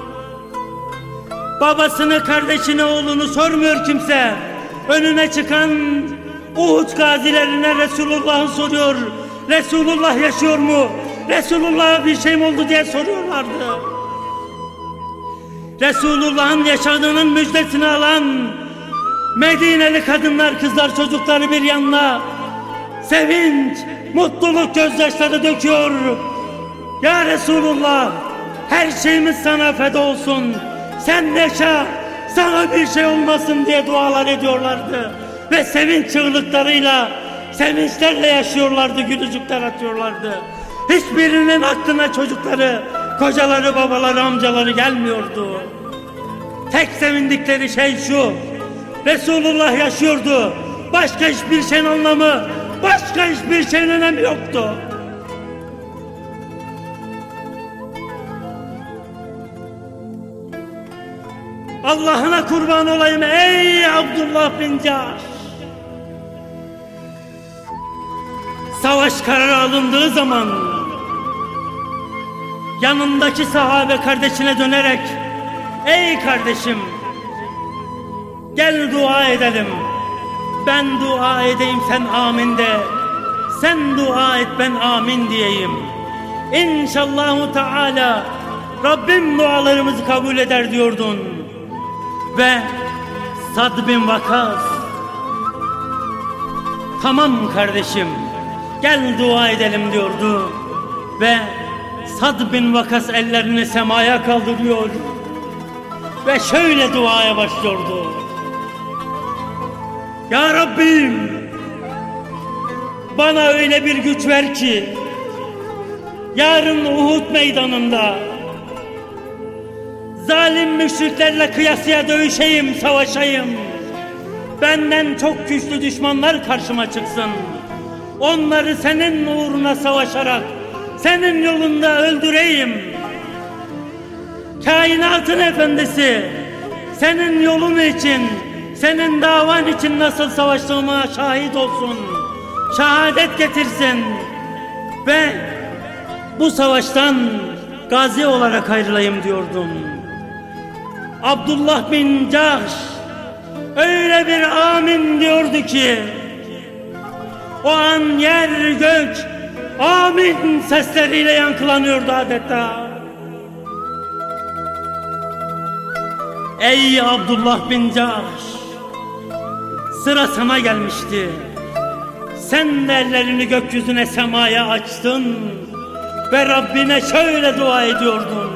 Babasını, kardeşini, oğlunu sormuyor kimse. Önüne çıkan Uhud gazilerine Resulullah'ı soruyor. Resulullah yaşıyor mu? Resulullah'a bir şey mi oldu diye soruyorlardı. Resulullah'ın yaşadığının müjdesini alan Medineli kadınlar, kızlar, çocukları bir yanına sevinç, mutluluk gözyaşları döküyor. Ya Resulullah, her şeyimiz sana feda olsun. Sen yaşa, sana bir şey olmasın diye dualar ediyorlardı. Ve sevinç çığlıklarıyla, sevinçlerle yaşıyorlardı, gülücükler atıyorlardı. Hiçbirinin aklına çocukları, kocaları, babaları, amcaları gelmiyordu. Tek sevindikleri şey şu: Resulullah yaşıyordu. Başka hiçbir şeyin anlamı, başka hiçbir şeyin önemi yoktu. Allah'ına kurban olayım ey Abdullah bin Cahş. Savaş kararı alındığı zaman yanındaki sahabe kardeşine dönerek, ey kardeşim, gel dua edelim. Ben dua edeyim, sen amin de. Sen dua et, ben amin diyeyim. İnşallahu Teala Rabbim dualarımızı kabul eder diyordun. Ve Sad bin Vakas, tamam kardeşim, gel dua edelim diyordu. Ve Sad bin Vakas ellerini semaya kaldırıyor ve şöyle duaya başlıyordu: Ya Rabbim, bana öyle bir güç ver ki yarın Uhud meydanında zalim müşriklerle kıyasıya dövüşeyim, savaşayım. Benden çok güçlü düşmanlar karşıma çıksın. Onları senin uğruna savaşarak senin yolunda öldüreyim. Kainatın efendisi, senin yolun için, senin davan için nasıl savaştığıma şahit olsun, şehadet getirsin ve bu savaştan gazi olarak ayrılayım diyordum. Abdullah bin Cahş öyle bir amin diyordu ki, o an yer gök amin sesleriyle yankılanıyordu adeta. Ey Abdullah bin Cahş, sıra sana gelmişti. Sen de ellerini gökyüzüne, semaya açtın ve Rabbine şöyle dua ediyordun: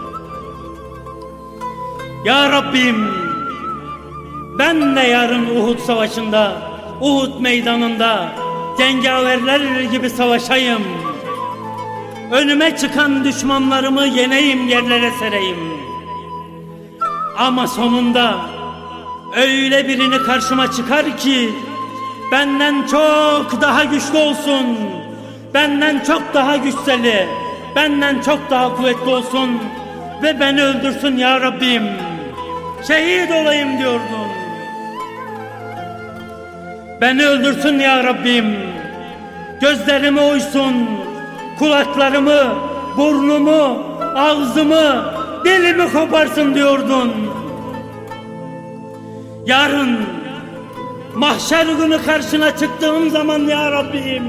Ya Rabbim, ben de yarın Uhud savaşında, Uhud meydanında cengaverler gibi savaşayım. Önüme çıkan düşmanlarımı yeneyim, yerlere sereyim. Ama sonunda öyle birini karşıma çıkar ki benden çok daha güçlü olsun, benden çok daha güçseli, benden çok daha kuvvetli olsun ve beni öldürsün ya Rabbim, şehit olayım diyordun. Beni öldürsün ya Rabbim, gözlerimi oysun, kulaklarımı, burnumu, ağzımı, dilimi koparsın diyordun. Yarın mahşer günü karşına çıktığım zaman ya Rabbim,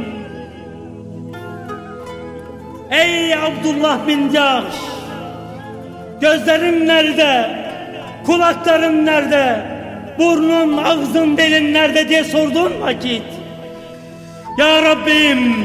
ey Abdullah bin Cahş, gözlerin nerede, kulakların nerede, burnun, ağzın, dilin nerede diye sorduğun vakit, ya Rabbim,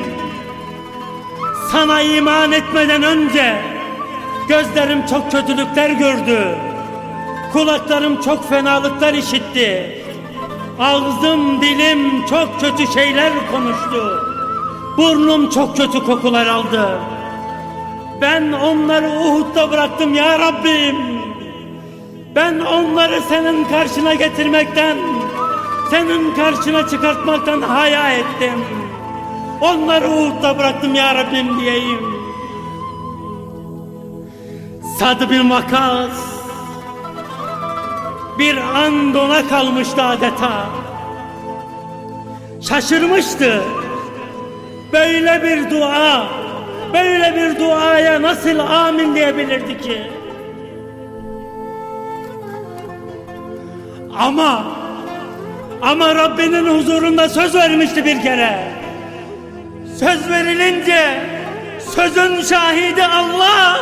sana iman etmeden önce gözlerim çok kötülükler gördü, kulaklarım çok fenalıklar işitti, ağzım, dilim çok kötü şeyler konuştu, burnum çok kötü kokular aldı. Ben onları Uhud'da bıraktım ya Rabbim. Ben onları senin karşına getirmekten, senin karşına çıkartmaktan haya ettim. Onları Uhud'da bıraktım ya Rabbim diyeyim. Sad bin Vakkas bir an dona kalmıştı adeta. Şaşırmıştı. Böyle bir dua, böyle bir duaya nasıl amin diyebilirdi ki? Ama Rabbinin huzurunda söz vermişti bir kere. Söz verilince sözün şahidi Allah.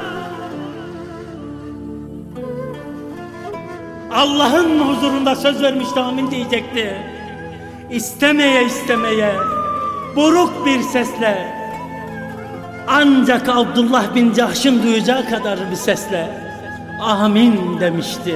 Allah'ın huzurunda söz vermişti, amin diyecekti. İstemeye istemeye, buruk bir sesle, ancak Abdullah bin Cahş'ın duyacağı kadar bir sesle amin demişti.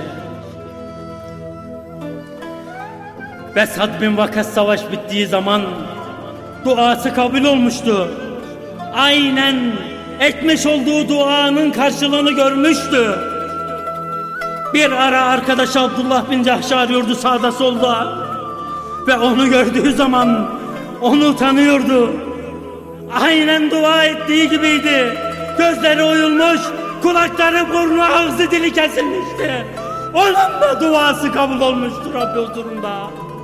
Ve Sad bin Vakkas savaş bittiği zaman duası kabul olmuştu. Aynen etmiş olduğu duanın karşılığını görmüştü. Bir ara arkadaş Abdullah bin Cahş'ı arıyordu sağda solda ve onu gördüğü zaman onu tanıyordu. Aynen dua ettiği gibiydi. Gözleri oyulmuş, kulakları, burnu, ağzı, dili kesilmişti. Onun da duası kabul olmuştu Rabbi huzurunda.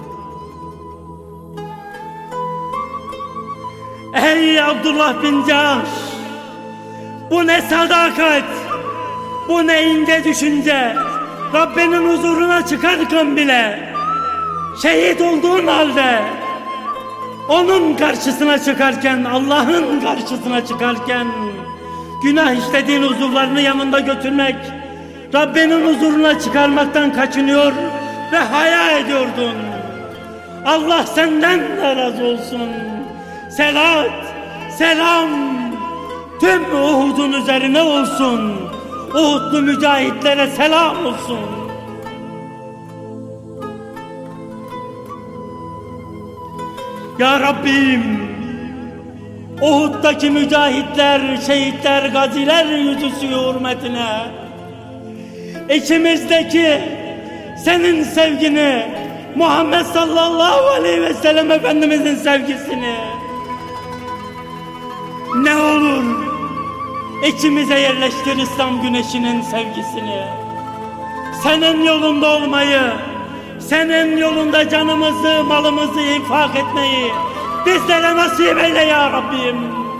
Ey Abdullah bin Cahş, bu ne sadakat, bu ne ince düşünce. Rabbinin huzuruna çıkarken bile, şehit olduğun halde, onun karşısına çıkarken, Allah'ın karşısına çıkarken, günah işlediğin uzuvlarını yanında götürmek, Rabbinin huzuruna çıkarmaktan kaçınıyor ve hayal ediyordun. Allah senden de razı olsun. Selat, selam tüm Uhud'un üzerine olsun. Uhudlu mücahitlere selam olsun. Ya Rabbim, Uhud'daki mücahitler, şehitler, gaziler yüzüsü hürmetine içimizdeki senin sevgini, Muhammed sallallahu aleyhi ve sellem Efendimizin sevgisini ne olur içimize yerleştir, İslam güneşinin sevgisini. Senin yolunda olmayı, senin yolunda canımızı, malımızı infak etmeyi bizlere nasip eyle ya Rabbim.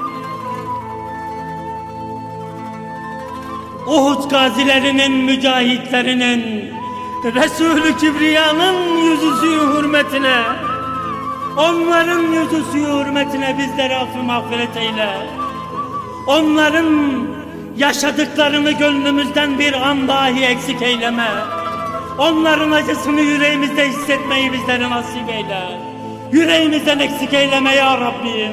Uhud gazilerinin, mücahitlerinin, Resulü Kibriya'nın yüzüsü hürmetine, onların yüzüsü hürmetine bizlere affı mağfiret eyle. Onların yaşadıklarını gönlümüzden bir an dahi eksik eyleme. Onların acısını yüreğimizde hissetmeyi bizlere nasip eyle. Yüreğimizden eksik eyleme ya Rabbim.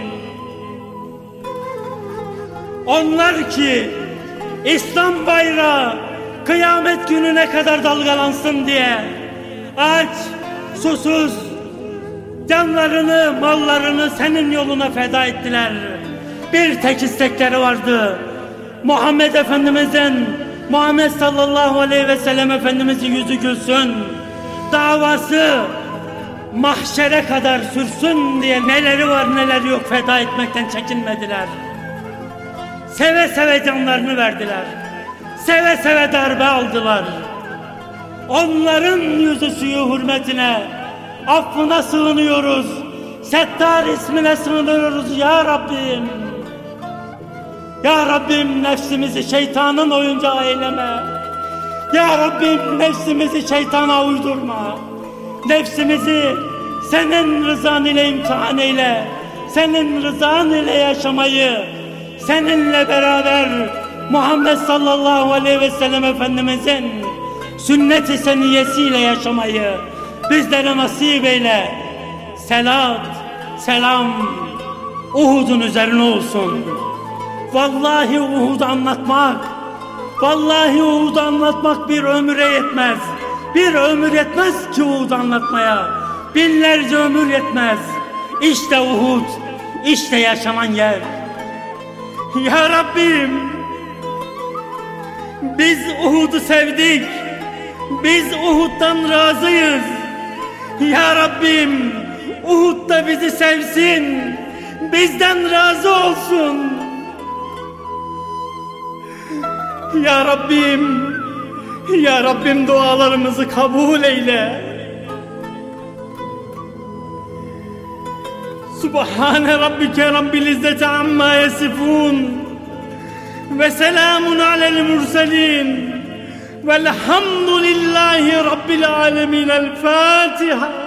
Onlar ki İslam bayrağı kıyamet gününe kadar dalgalansın diye aç, susuz, canlarını, mallarını senin yoluna feda ettiler. Bir tek istekleri vardı. Muhammed Efendimiz'in, Muhammed sallallahu aleyhi ve sellem Efendimiz'in yüzü gülsün, davası mahşere kadar sürsün diye neleri var neler yok feda etmekten çekinmediler. Seve seve canlarını verdiler. Seve seve darbe aldılar. Onların yüzü suyu hürmetine affına sığınıyoruz. Settar ismine sığınıyoruz ya Rabbim. Ya Rabbim nefsimizi şeytanın oyuncağı eyleme. Ya Rabbim nefsimizi şeytana uydurma. Nefsimizi senin rızan ile imtihan eyle. Senin rızan ile yaşamayı, seninle beraber Muhammed sallallahu aleyhi ve sellem Efendimizin sünnet-i seniyyesiyle yaşamayı bizlere nasip eyle. Selat, selam Uhud'un üzerine olsun. Vallahi Uhud'u anlatmak bir ömüre yetmez. Bir ömür yetmez ki Uhud'u anlatmaya. Binlerce ömür yetmez. İşte Uhud, işte yaşanan yer. Ya Rabbim, biz Uhud'u sevdik. Biz Uhud'dan razıyız. Ya Rabbim, Uhud da bizi sevsin. Bizden razı olsun. Ya Rabbim, Ya Rabbim dualarımızı kabul eyle. Subhane Rabbike Rabbil İzzeti amma yasifun ve selamun alel murselin velhamdülillahi Rabbil alemin. El Fatiha.